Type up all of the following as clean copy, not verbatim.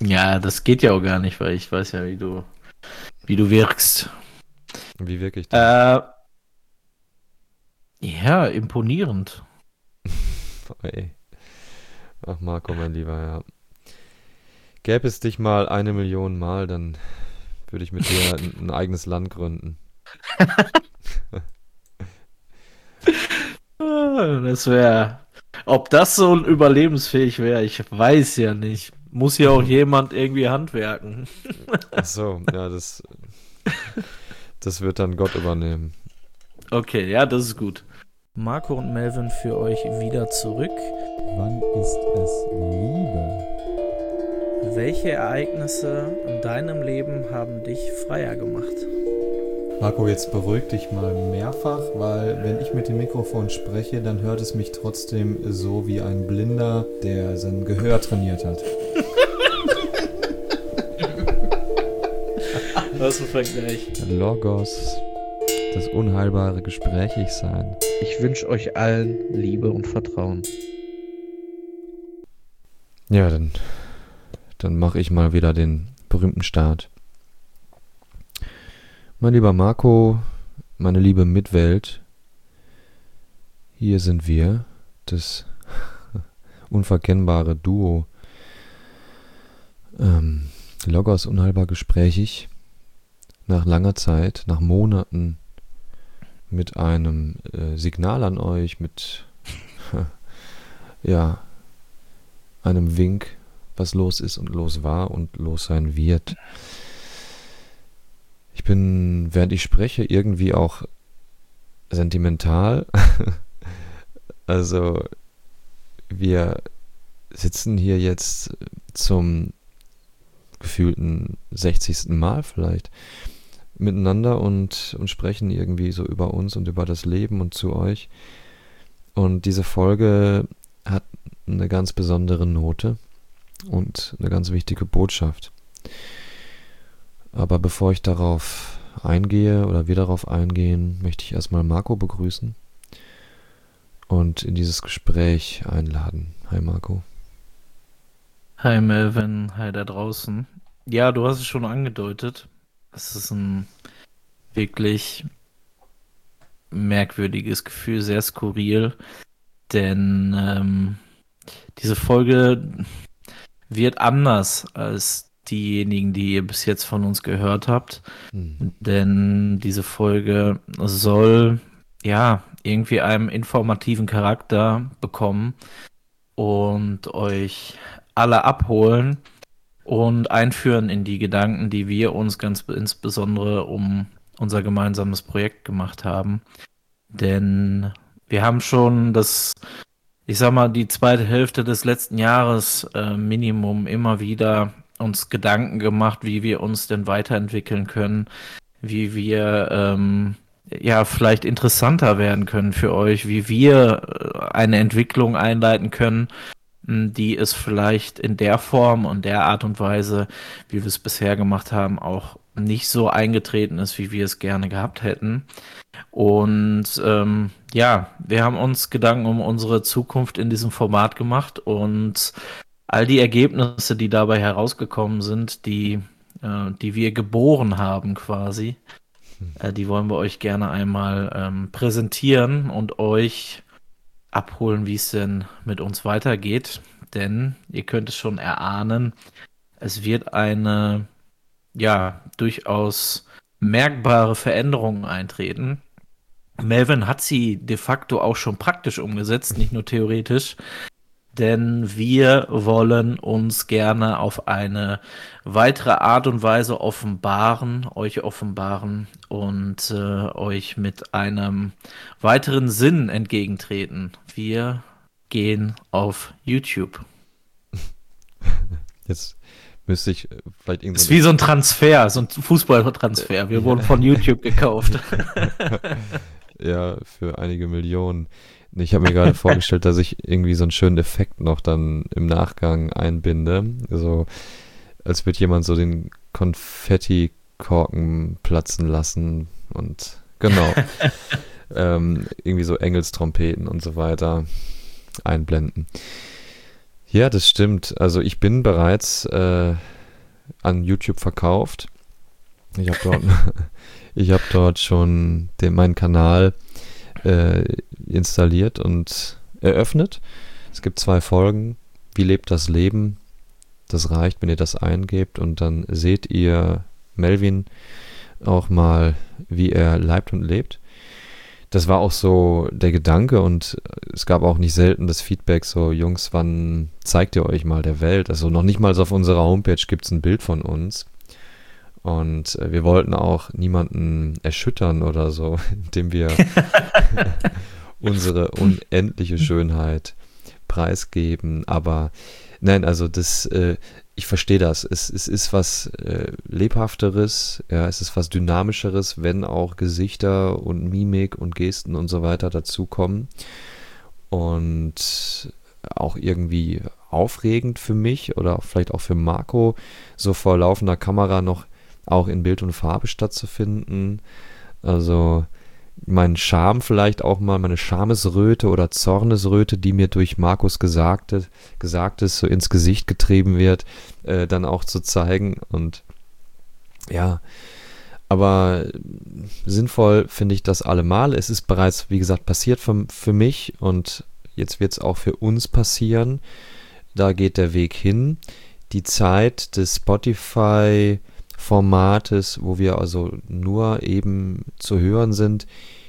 Ja, das geht ja auch gar nicht, weil ich weiß ja, wie du wirkst. Wie wirke ich denn? Äh, ja, imponierend. Ey. Ach Marco, mein Lieber, ja. Gäbe es dich mal 1 Million Mal, dann würde ich mit dir ein eigenes Land gründen. Das wäre, ob das so überlebensfähig wäre, ich weiß ja nicht. Muss ja auch jemand irgendwie handwerken. Ach so, ja, das wird dann Gott übernehmen. Okay, ja, das ist gut. Marco und Melvin für euch wieder zurück. Wann ist es Liebe? Welche Ereignisse in deinem Leben haben dich freier gemacht? Marco, jetzt beruhig dich mal mehrfach, weil wenn ich mit dem Mikrofon spreche, dann hört es mich trotzdem so wie ein Blinder, der sein Gehör trainiert hat. Was ein Vergleich. Logos, das unheilbare Gesprächigsein. Ich wünsche euch allen Liebe und Vertrauen. Ja, dann mache ich mal wieder den berühmten Start. Mein lieber Marco, meine liebe Mitwelt, hier sind wir, das unverkennbare Duo. Logos unheilbar gesprächig, nach langer Zeit, nach Monaten mit einem Signal an euch, mit ja, einem Wink, was los ist und los war und los sein wird. Ich bin, während ich spreche, irgendwie auch sentimental. Also wir sitzen hier jetzt zum gefühlten 60. Mal vielleicht miteinander und sprechen irgendwie so über uns und über das Leben und zu euch. Und diese Folge hat eine ganz besondere Note und eine ganz wichtige Botschaft. Aber bevor ich darauf eingehe oder wir darauf eingehen, möchte ich erstmal Marco begrüßen und in dieses Gespräch einladen. Hi Marco. Hi Melvin, hi da draußen. Ja, du hast es schon angedeutet. Es ist ein wirklich merkwürdiges Gefühl, sehr skurril, denn diese Folge wird anders als diejenigen, die ihr bis jetzt von uns gehört habt, Hm. denn diese Folge soll ja irgendwie einen informativen Charakter bekommen und euch alle abholen und einführen in die Gedanken, die wir uns ganz insbesondere um unser gemeinsames Projekt gemacht haben. Denn wir haben schon ich sag mal, die zweite Hälfte des letzten Jahres Minimum immer wieder uns Gedanken gemacht, wie wir uns denn weiterentwickeln können, wie wir ja vielleicht interessanter werden können für euch, wie wir eine Entwicklung einleiten können, die es vielleicht in der Form und der Art und Weise, wie wir es bisher gemacht haben, auch nicht so eingetreten ist, wie wir es gerne gehabt hätten. Und ja, wir haben uns Gedanken um unsere Zukunft in diesem Format gemacht und all die Ergebnisse, die dabei herausgekommen sind, die wir geboren haben quasi, die wollen wir euch gerne einmal präsentieren und euch abholen, wie es denn mit uns weitergeht. Denn ihr könnt es schon erahnen, es wird eine, ja, durchaus merkbare Veränderung eintreten. Melvin hat sie de facto auch schon praktisch umgesetzt, nicht nur theoretisch, denn wir wollen uns gerne auf eine weitere Art und Weise euch offenbaren und euch mit einem weiteren Sinn entgegentreten. Wir gehen auf YouTube. Jetzt müsste ich vielleicht Ist irgendein wie so ein Transfer, so ein Fußballtransfer. Wir wurden von YouTube gekauft. ja, für einige Millionen. Ich habe mir gerade vorgestellt, dass ich irgendwie so einen schönen Effekt noch dann im Nachgang einbinde. So, als würde jemand so den Konfettikorken platzen lassen und genau. Irgendwie so Engelstrompeten und so weiter einblenden. Ja, das stimmt. Also ich bin bereits an YouTube verkauft. Ich habe dort schon meinen Kanal installiert und eröffnet. Es gibt 2 Folgen. Wie lebt das Leben? Das reicht, wenn ihr das eingebt, und dann seht ihr Melvin auch mal, wie er leibt und lebt. Das war auch so der Gedanke, und es gab auch nicht selten das Feedback so: Jungs, wann zeigt ihr euch mal der Welt? Also noch nicht mal auf unserer Homepage gibt es ein Bild von uns. Und wir wollten auch niemanden erschüttern oder so, indem wir unsere unendliche Schönheit preisgeben. Aber nein, also ich verstehe das. Es ist was Lebhafteres, ja, es ist was Dynamischeres, wenn auch Gesichter und Mimik und Gesten und so weiter dazukommen. Und auch irgendwie aufregend für mich oder vielleicht auch für Marco, so vor laufender Kamera noch auch in Bild und Farbe stattzufinden. Also mein Charme vielleicht auch mal, meine Schamesröte oder Zornesröte, die mir durch Markus Gesagtes so ins Gesicht getrieben wird, dann auch zu zeigen. Und ja, aber sinnvoll finde ich das allemal. Es ist bereits, wie gesagt, passiert für mich, und jetzt wird es auch für uns passieren. Da geht der Weg hin. Die Zeit des Spotify-Formates, wo wir also nur eben zu hören sind,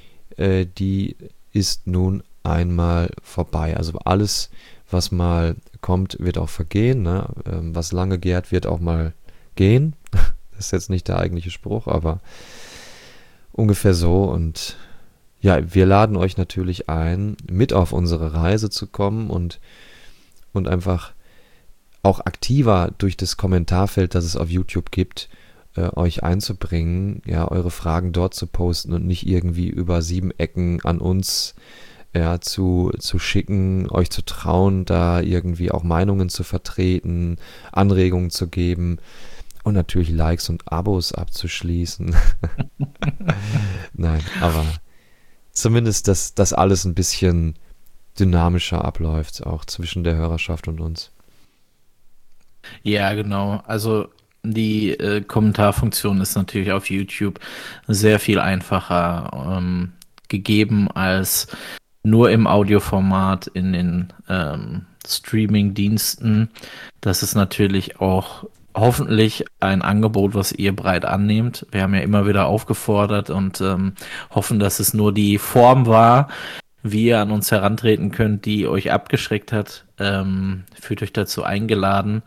die ist nun einmal vorbei. Also alles, was mal kommt, wird auch vergehen. Ne? Was lange gärt, wird auch mal gehen. Das ist jetzt nicht der eigentliche Spruch, aber ungefähr so. Und ja, wir laden euch natürlich ein, mit auf unsere Reise zu kommen und einfach auch aktiver durch das Kommentarfeld, das es auf YouTube gibt, euch einzubringen, ja, eure Fragen dort zu posten und nicht irgendwie über 7 Ecken an uns zu schicken, euch zu trauen, da irgendwie auch Meinungen zu vertreten, Anregungen zu geben und natürlich Likes und Abos abzuschließen. Nein, aber zumindest, dass das alles ein bisschen dynamischer abläuft, auch zwischen der Hörerschaft und uns. Ja, genau. Also die Kommentarfunktion ist natürlich auf YouTube sehr viel einfacher gegeben als nur im Audioformat in den Streaming-Diensten. Das ist natürlich auch hoffentlich ein Angebot, was ihr breit annehmt. Wir haben ja immer wieder aufgefordert und hoffen, dass es nur die Form war, wie ihr an uns herantreten könnt, die euch abgeschreckt hat. Fühlt euch dazu eingeladen,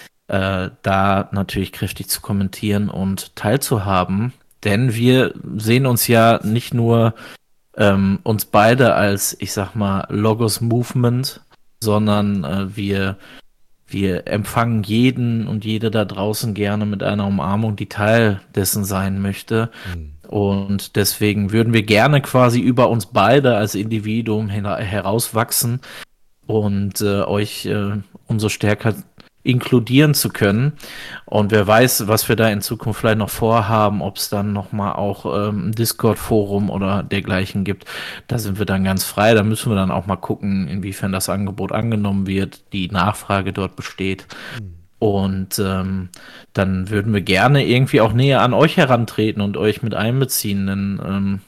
da natürlich kräftig zu kommentieren und teilzuhaben. Denn wir sehen uns ja nicht nur uns beide als, ich sag mal, Logos Movement, sondern wir empfangen jeden und jede da draußen gerne mit einer Umarmung, die Teil dessen sein möchte. Und deswegen würden wir gerne quasi über uns beide als Individuum herauswachsen und euch umso stärker inkludieren zu können. Und wer weiß, was wir da in Zukunft vielleicht noch vorhaben, ob es dann nochmal auch ein Discord-Forum oder dergleichen gibt. Da sind wir dann ganz frei. Da müssen wir dann auch mal gucken, inwiefern das Angebot angenommen wird, die Nachfrage dort besteht. Und dann würden wir gerne irgendwie auch näher an euch herantreten und euch mit einbeziehen, denn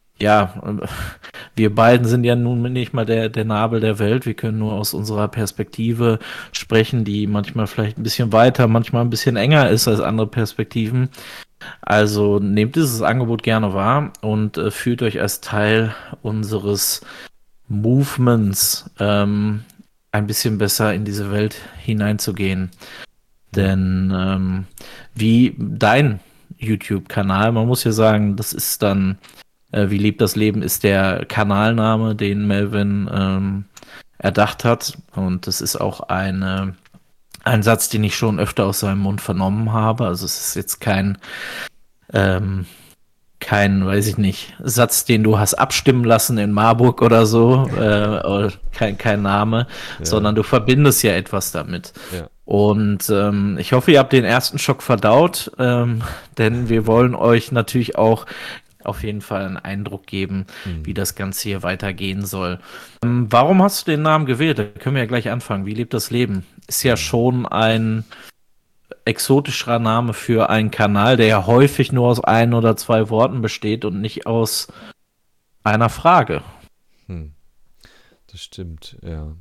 wir beiden sind ja nun nicht mal der Nabel der Welt. Wir können nur aus unserer Perspektive sprechen, die manchmal vielleicht ein bisschen weiter, manchmal ein bisschen enger ist als andere Perspektiven. Also nehmt dieses Angebot gerne wahr und fühlt euch als Teil unseres Movements ein bisschen besser in diese Welt hineinzugehen. Denn wie dein YouTube-Kanal, man muss ja sagen, das ist dann Wie lebt das Leben ist der Kanalname, den Melvin erdacht hat. Und das ist auch ein Satz, den ich schon öfter aus seinem Mund vernommen habe. Also es ist jetzt kein, weiß ich nicht, Satz, den du hast abstimmen lassen in Marburg oder so. Oder kein Name, sondern du verbindest ja etwas damit. Ja. Und ich hoffe, ihr habt den ersten Schock verdaut, denn wir wollen euch natürlich auch auf jeden Fall einen Eindruck geben, wie das Ganze hier weitergehen soll. Warum hast du den Namen gewählt? Da können wir ja gleich anfangen. Wie lebt das Leben? Ist ja schon ein exotischerer Name für einen Kanal, der ja häufig nur aus 1 oder 2 Worten besteht und nicht aus einer Frage. Das stimmt, ja.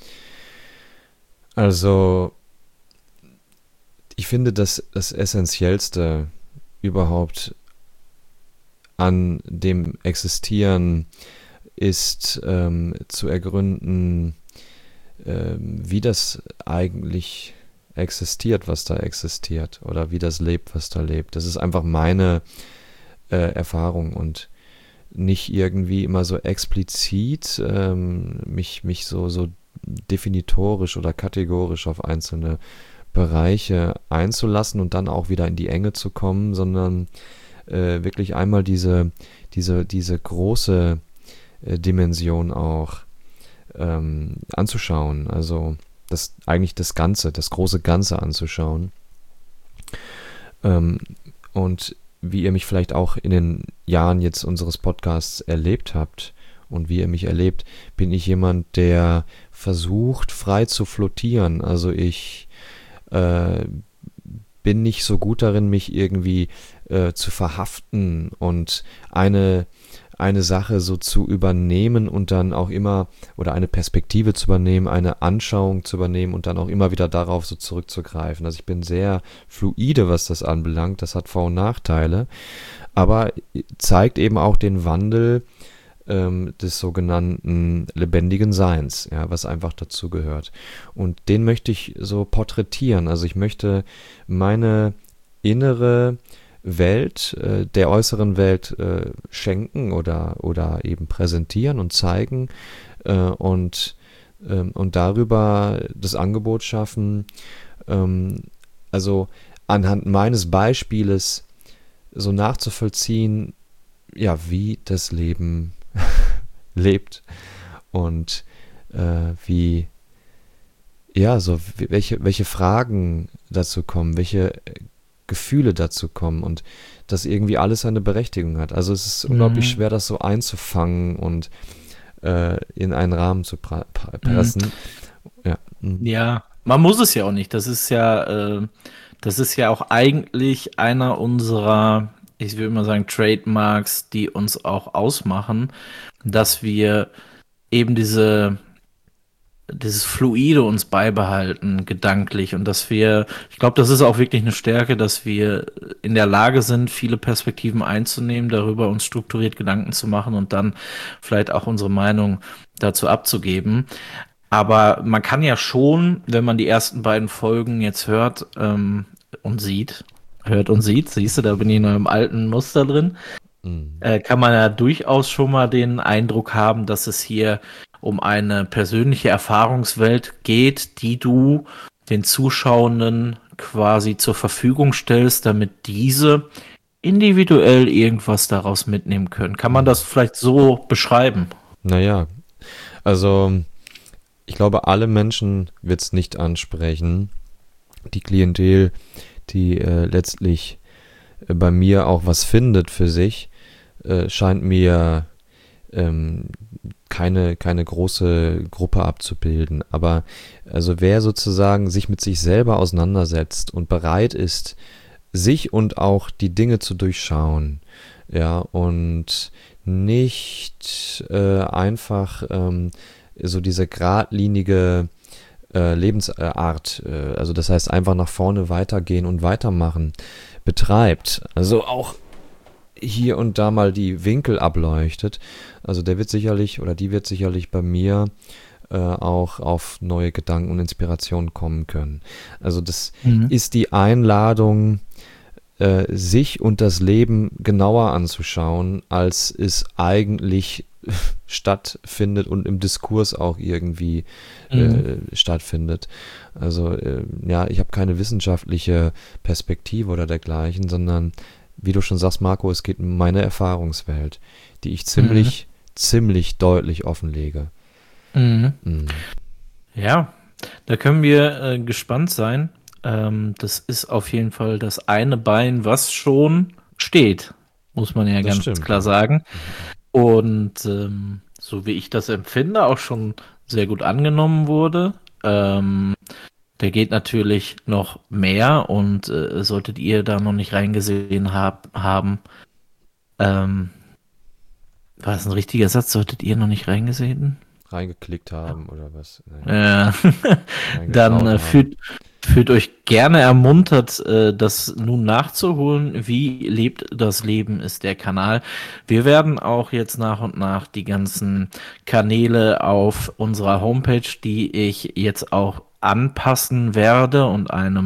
Also, ich finde, dass das Essentiellste überhaupt an dem Existieren ist, zu ergründen, wie das eigentlich existiert, was da existiert, oder wie das lebt, was da lebt. Das ist einfach meine Erfahrung und nicht irgendwie immer so explizit mich so definitorisch oder kategorisch auf einzelne Bereiche einzulassen und dann auch wieder in die Enge zu kommen, sondern wirklich einmal diese große Dimension auch anzuschauen, also das Ganze, das große Ganze anzuschauen. Und wie ihr mich vielleicht auch in den Jahren jetzt unseres Podcasts erlebt habt und wie ihr mich erlebt, bin ich jemand, der versucht, frei zu flottieren. Also ich bin nicht so gut darin, mich irgendwie zu verhaften und eine Sache so zu übernehmen und dann auch immer, oder eine Perspektive zu übernehmen, eine Anschauung zu übernehmen und dann auch immer wieder darauf so zurückzugreifen. Also ich bin sehr fluide, was das anbelangt. Das hat Vor- und Nachteile, aber zeigt eben auch den Wandel des sogenannten lebendigen Seins, ja, was einfach dazu gehört. Und den möchte ich so porträtieren. Also ich möchte meine innere Welt, der äußeren Welt schenken oder eben präsentieren und zeigen und darüber das Angebot schaffen, also anhand meines Beispieles so nachzuvollziehen, ja, wie das Leben lebt und wie, ja, so welche Fragen dazu kommen, welche Gefühle dazu kommen und dass irgendwie alles eine Berechtigung hat. Also es ist unglaublich schwer, das so einzufangen und in einen Rahmen zu pressen. Ja. Ja, man muss es ja auch nicht. Das ist ja auch eigentlich einer unserer, ich will mal sagen, Trademarks, die uns auch ausmachen, dass wir eben dieses Fluide uns beibehalten, gedanklich, und ich glaube, das ist auch wirklich eine Stärke, dass wir in der Lage sind, viele Perspektiven einzunehmen, darüber uns strukturiert Gedanken zu machen und dann vielleicht auch unsere Meinung dazu abzugeben. Aber man kann ja schon, wenn man die ersten beiden Folgen jetzt hört und sieht, siehst du, da bin ich in einem alten Muster drin, kann man ja durchaus schon mal den Eindruck haben, dass es hier um eine persönliche Erfahrungswelt geht, die du den Zuschauenden quasi zur Verfügung stellst, damit diese individuell irgendwas daraus mitnehmen können. Kann man das vielleicht so beschreiben? Naja, also ich glaube, alle Menschen wird es nicht ansprechen. Die Klientel, die letztlich bei mir auch was findet für sich, scheint mir keine große Gruppe abzubilden. Aber also wer sozusagen sich mit sich selber auseinandersetzt und bereit ist, sich und auch die Dinge zu durchschauen, ja, und nicht einfach so diese geradlinige Lebensart, also das heißt einfach nach vorne weitergehen und weitermachen, betreibt, also auch hier und da mal die Winkel ableuchtet, also der wird sicherlich oder die wird sicherlich bei mir auch auf neue Gedanken und Inspirationen kommen können. Also das ist die Einladung, sich und das Leben genauer anzuschauen, als es eigentlich stattfindet und im Diskurs auch irgendwie stattfindet. Also ja, ich habe keine wissenschaftliche Perspektive oder dergleichen, sondern wie du schon sagst, Marco, es geht um meine Erfahrungswelt, die ich ziemlich deutlich offenlege. Ja, da können wir gespannt sein. Das ist auf jeden Fall das eine Bein, was schon steht, muss man ja Das ganz stimmt, klar ja. sagen. Und so wie ich das empfinde, auch schon sehr gut angenommen wurde. Der geht natürlich noch mehr und solltet ihr da noch nicht reingesehen haben, war das ein richtiger Satz? Solltet ihr noch nicht reingesehen? Reingeklickt haben oder was? Äh, Reingeschaut dann haben. fühlt euch gerne ermuntert, das nun nachzuholen. Wie lebt das Leben ist der Kanal. Wir werden auch jetzt nach und nach die ganzen Kanäle auf unserer Homepage, die ich jetzt auch anpassen werde und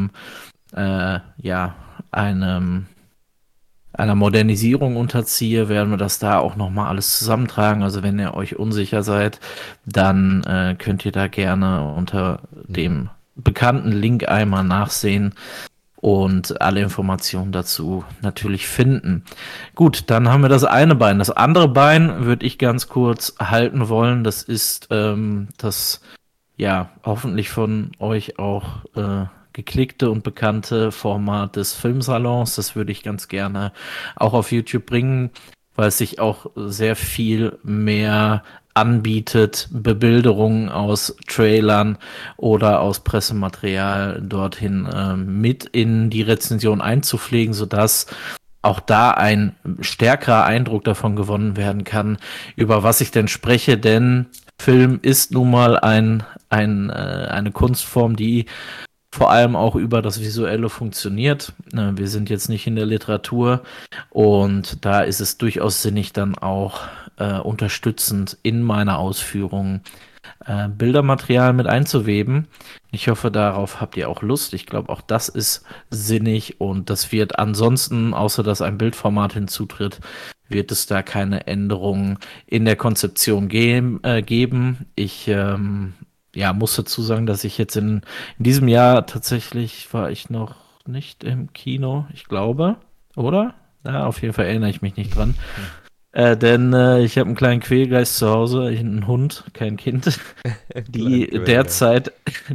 einem einer Modernisierung unterziehe, werden wir das da auch nochmal alles zusammentragen. Also wenn ihr euch unsicher seid, dann könnt ihr da gerne unter dem bekannten Link einmal nachsehen und alle Informationen dazu natürlich finden. Gut, dann haben wir das eine Bein. Das andere Bein würde ich ganz kurz halten wollen. Das ist das ja hoffentlich von euch auch geklickte und bekannte Format des Filmsalons. Das würde ich ganz gerne auch auf YouTube bringen, weil es sich auch sehr viel mehr anbietet, Bebilderungen aus Trailern oder aus Pressematerial dorthin mit in die Rezension einzupflegen, sodass auch da ein stärkerer Eindruck davon gewonnen werden kann, über was ich denn spreche, denn Film ist nun mal eine Kunstform, die vor allem auch über das Visuelle funktioniert. Wir sind jetzt nicht in der Literatur und da ist es durchaus sinnig, dann auch unterstützend in meiner Ausführung Bildermaterial mit einzuweben. Ich hoffe, darauf habt ihr auch Lust. Ich glaube, auch das ist sinnig und das wird ansonsten, außer dass ein Bildformat hinzutritt, wird es da keine Änderungen in der Konzeption geben. Ich muss dazu sagen, dass ich jetzt in diesem Jahr tatsächlich war ich noch nicht im Kino, ich glaube, oder? Ja, auf jeden Fall erinnere ich mich nicht dran. Denn ich habe einen kleinen Quälgeist zu Hause, einen Hund, kein Kind, die derzeit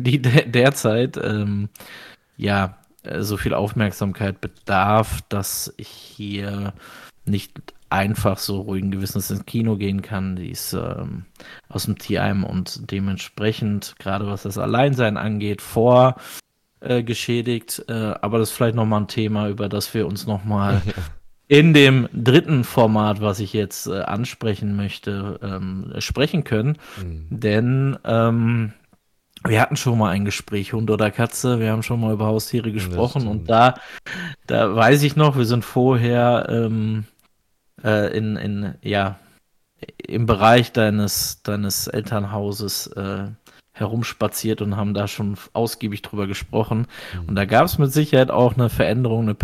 so viel Aufmerksamkeit bedarf, dass ich hier nicht einfach so ruhigen Gewissens ins Kino gehen kann. Die ist aus dem Tierheim und dementsprechend, gerade was das Alleinsein angeht, geschädigt. Aber das ist vielleicht nochmal ein Thema, über das wir uns nochmal in dem dritten Format, was ich jetzt ansprechen möchte, sprechen können. Denn wir hatten schon mal ein Gespräch, Hund oder Katze. Wir haben schon mal über Haustiere gesprochen und da weiß ich noch, wir sind vorher im Bereich deines Elternhauses herumspaziert und haben da schon ausgiebig drüber gesprochen. Und da gab es mit Sicherheit auch eine Veränderung, eine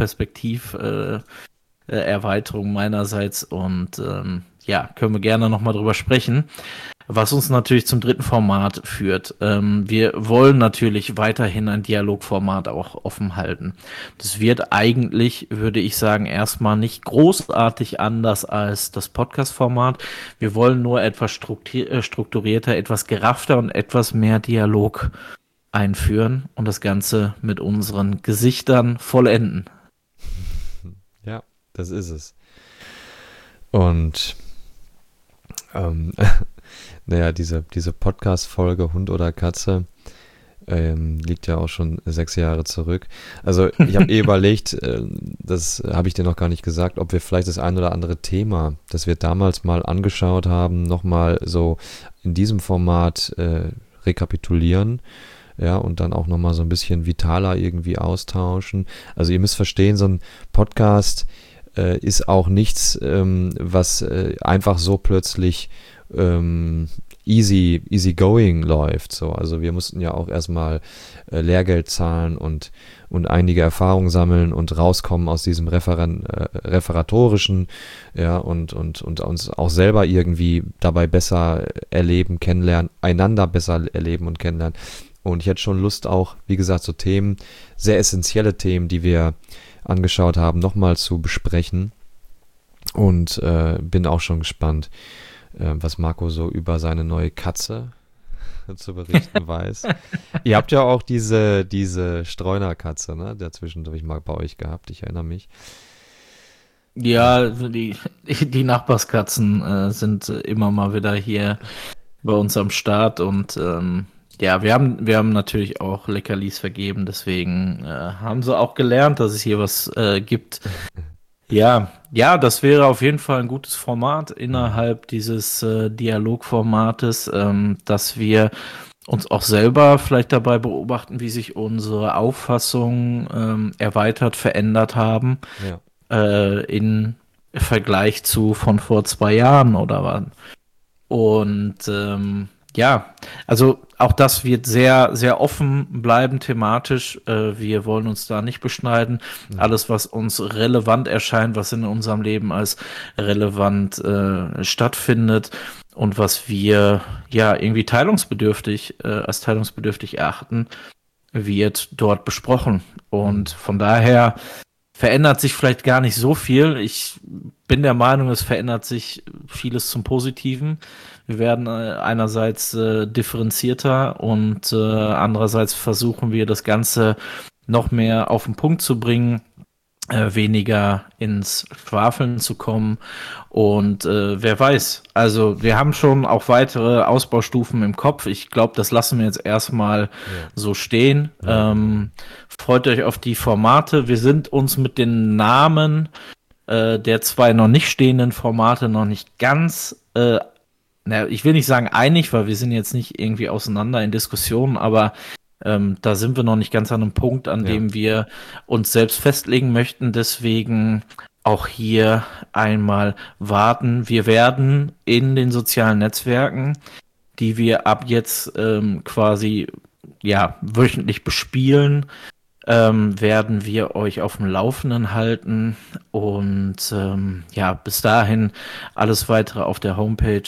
Erweiterung meinerseits und können wir gerne nochmal drüber sprechen. Was uns natürlich zum dritten Format führt. Wir wollen natürlich weiterhin ein Dialogformat auch offen halten. Das wird eigentlich, würde ich sagen, erstmal nicht großartig anders als das Podcast-Format. Wir wollen nur etwas strukturierter, etwas geraffter und etwas mehr Dialog einführen und das Ganze mit unseren Gesichtern vollenden. Ja, das ist es. Und diese Podcast-Folge Hund oder Katze liegt ja auch schon 6 Jahre zurück. Also ich habe überlegt, das habe ich dir noch gar nicht gesagt, ob wir vielleicht das ein oder andere Thema, das wir damals mal angeschaut haben, nochmal so in diesem Format rekapitulieren. Ja, und dann auch nochmal so ein bisschen vitaler irgendwie austauschen. Also ihr müsst verstehen, so ein Podcast ist auch nichts, was einfach so plötzlich easy going läuft. So. Also wir mussten ja auch erstmal Lehrgeld zahlen und einige Erfahrungen sammeln und rauskommen aus diesem Referatorischen, ja, und uns auch selber irgendwie dabei besser erleben, kennenlernen, einander besser erleben und kennenlernen. Und ich hätte schon Lust auch, wie gesagt, so Themen, sehr essentielle Themen, die wir angeschaut haben, nochmal zu besprechen. Und bin auch schon gespannt, was Marco so über seine neue Katze zu berichten weiß. Ihr habt ja auch diese Streunerkatze, ne, der zwischendurch mal bei euch gehabt, ich erinnere mich. Ja, die Nachbarskatzen sind immer mal wieder hier bei uns am Start und Ja, wir haben natürlich auch Leckerlis vergeben, deswegen haben sie auch gelernt, dass es hier was gibt. Ja, ja, das wäre auf jeden Fall ein gutes Format innerhalb dieses Dialogformates, dass wir uns auch selber vielleicht dabei beobachten, wie sich unsere Auffassungen erweitert, verändert haben Ja. in Vergleich zu von vor 2 Jahren oder wann. Und ja, also auch das wird sehr, sehr offen bleiben thematisch. Wir wollen uns da nicht beschneiden. Alles, was uns relevant erscheint, was in unserem Leben als relevant stattfindet und was wir ja irgendwie als teilungsbedürftig erachten, wird dort besprochen. Und von daher verändert sich vielleicht gar nicht so viel. Ich bin der Meinung, es verändert sich vieles zum Positiven. Wir werden einerseits differenzierter und andererseits versuchen wir das Ganze noch mehr auf den Punkt zu bringen, weniger ins Schwafeln zu kommen. Und wer weiß, also wir haben schon auch weitere Ausbaustufen im Kopf. Ich glaube, das lassen wir jetzt erstmal so stehen. Freut euch auf die Formate. Wir sind uns mit den Namen der 2 noch nicht stehenden Formate noch nicht ganz, ich will nicht sagen einig, weil wir sind jetzt nicht irgendwie auseinander in Diskussionen, aber da sind wir noch nicht ganz an einem Punkt, an dem wir uns selbst festlegen möchten. Deswegen auch hier einmal warten. Wir werden in den sozialen Netzwerken, die wir ab jetzt quasi wöchentlich bespielen, werden wir euch auf dem Laufenden halten und bis dahin alles weitere auf der Homepage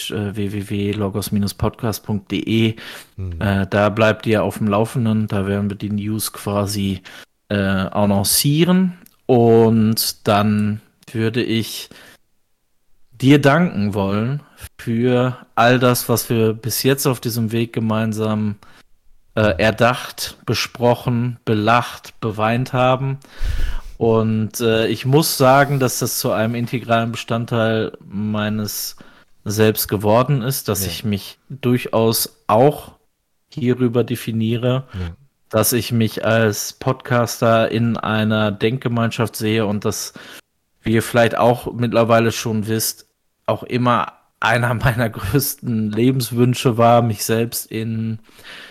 www.logos-podcast.de. Da bleibt ihr auf dem Laufenden, da werden wir die News quasi annoncieren und dann würde ich dir danken wollen für all das, was wir bis jetzt auf diesem Weg gemeinsam erdacht, besprochen, belacht, beweint haben. Und ich muss sagen, dass das zu einem integralen Bestandteil meines Selbst geworden ist, dass ich mich durchaus auch hierüber definiere, dass ich mich als Podcaster in einer Denkgemeinschaft sehe und dass, wie ihr vielleicht auch mittlerweile schon wisst, auch immer einer meiner größten Lebenswünsche war, mich selbst in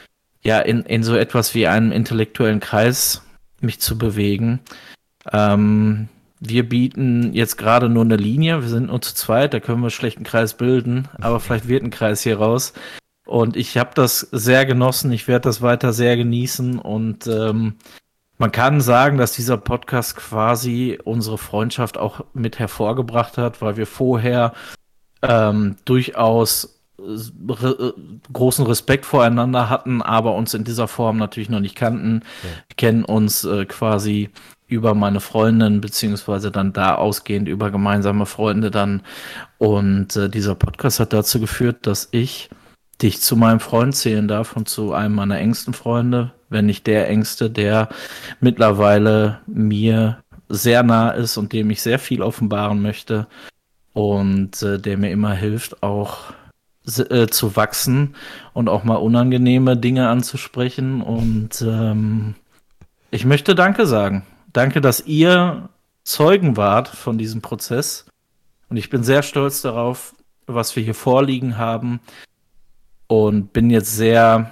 so etwas wie einem intellektuellen Kreis mich zu bewegen. Wir bieten jetzt gerade nur eine Linie, wir sind nur zu zweit, da können wir schlecht einen Kreis bilden, aber vielleicht wird ein Kreis hier raus. Und ich habe das sehr genossen, ich werde das weiter sehr genießen und man kann sagen, dass dieser Podcast quasi unsere Freundschaft auch mit hervorgebracht hat, weil wir vorher durchaus großen Respekt voreinander hatten, aber uns in dieser Form natürlich noch nicht kannten. Wir kennen uns quasi über meine Freundin, beziehungsweise dann da ausgehend über gemeinsame Freunde dann. Und dieser Podcast hat dazu geführt, dass ich dich zu meinem Freund zählen darf und zu einem meiner engsten Freunde, wenn nicht der engste, der mittlerweile mir sehr nah ist und dem ich sehr viel offenbaren möchte und der mir immer hilft, auch zu wachsen und auch mal unangenehme Dinge anzusprechen. Und ich möchte Danke sagen. Danke, dass ihr Zeugen wart von diesem Prozess. Und ich bin sehr stolz darauf, was wir hier vorliegen haben. Und bin jetzt sehr,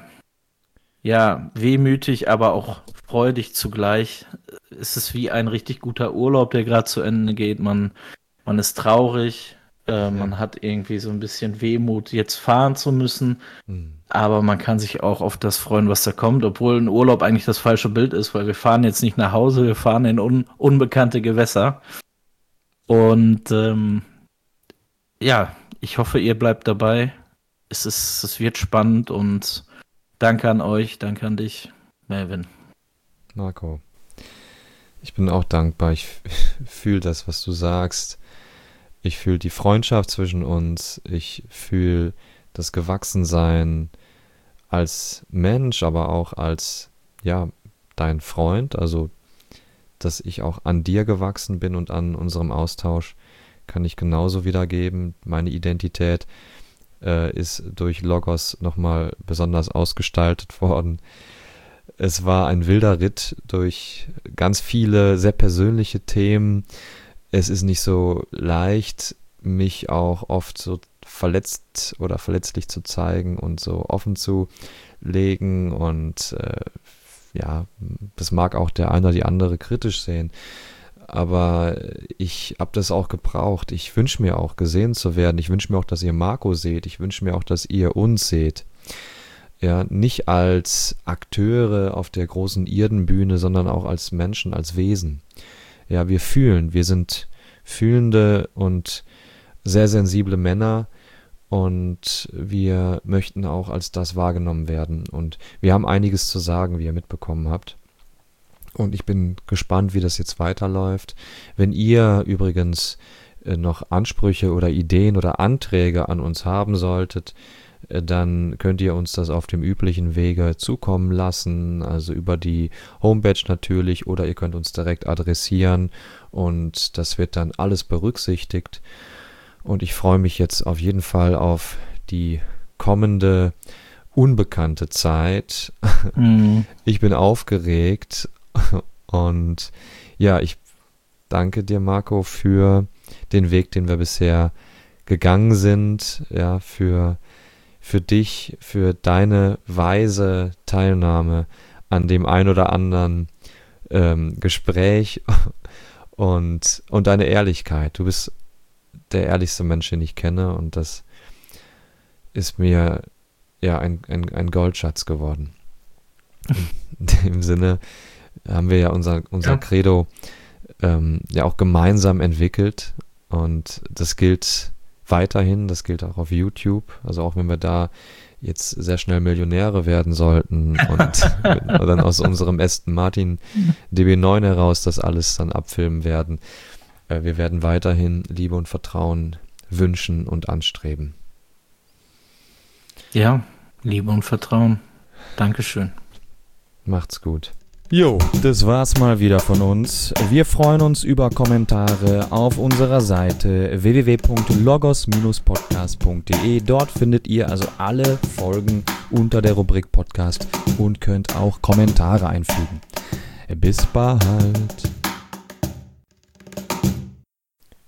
wehmütig, aber auch freudig zugleich. Es ist wie ein richtig guter Urlaub, der gerade zu Ende geht. Man ist traurig. Man hat irgendwie so ein bisschen Wehmut, jetzt fahren zu müssen, aber man kann sich auch auf das freuen, was da kommt, obwohl ein Urlaub eigentlich das falsche Bild ist, weil wir fahren jetzt nicht nach Hause, wir fahren in unbekannte Gewässer. Und ich hoffe, ihr bleibt dabei. Es wird spannend und danke an euch, danke an dich, Melvin. Marco, ich bin auch dankbar. Ich fühle das, was du sagst. Ich fühle die Freundschaft zwischen uns. Ich fühle das Gewachsensein als Mensch, aber auch als, dein Freund. Also, dass ich auch an dir gewachsen bin und an unserem Austausch kann ich genauso wiedergeben. Meine Identität ist durch Logos nochmal besonders ausgestaltet worden. Es war ein wilder Ritt durch ganz viele sehr persönliche Themen. Es ist nicht so leicht, mich auch oft so verletzt oder verletzlich zu zeigen und so offen zu legen. Und das mag auch der eine oder die andere kritisch sehen. Aber ich habe das auch gebraucht. Ich wünsche mir auch, gesehen zu werden. Ich wünsche mir auch, dass ihr Marco seht. Ich wünsche mir auch, dass ihr uns seht. Ja, nicht als Akteure auf der großen Irdenbühne, sondern auch als Menschen, als Wesen. Ja, wir fühlen. Wir sind fühlende und sehr sensible Männer und wir möchten auch als das wahrgenommen werden. Und wir haben einiges zu sagen, wie ihr mitbekommen habt. Und ich bin gespannt, wie das jetzt weiterläuft. Wenn ihr übrigens noch Ansprüche oder Ideen oder Anträge an uns haben solltet, dann könnt ihr uns das auf dem üblichen Wege zukommen lassen, also über die Homepage natürlich, oder ihr könnt uns direkt adressieren und das wird dann alles berücksichtigt. Und ich freue mich jetzt auf jeden Fall auf die kommende unbekannte Zeit. Ich bin aufgeregt. Und ja, ich danke dir, Marco, für den Weg, den wir bisher gegangen sind, ja, für dich, für deine weise Teilnahme an dem ein oder anderen Gespräch und deine Ehrlichkeit. Du bist der ehrlichste Mensch, den ich kenne, und das ist mir ja ein Goldschatz geworden. In dem Sinne haben wir ja unser Credo ja auch gemeinsam entwickelt, und das gilt weiterhin, das gilt auch auf YouTube, also auch wenn wir da jetzt sehr schnell Millionäre werden sollten und dann aus unserem Aston Martin DB9 heraus das alles dann abfilmen werden, wir werden weiterhin Liebe und Vertrauen wünschen und anstreben. Ja, Liebe und Vertrauen. Dankeschön. Macht's gut. Jo, das war's mal wieder von uns. Wir freuen uns über Kommentare auf unserer Seite www.logos-podcast.de. Dort findet ihr also alle Folgen unter der Rubrik Podcast und könnt auch Kommentare einfügen. Bis bald.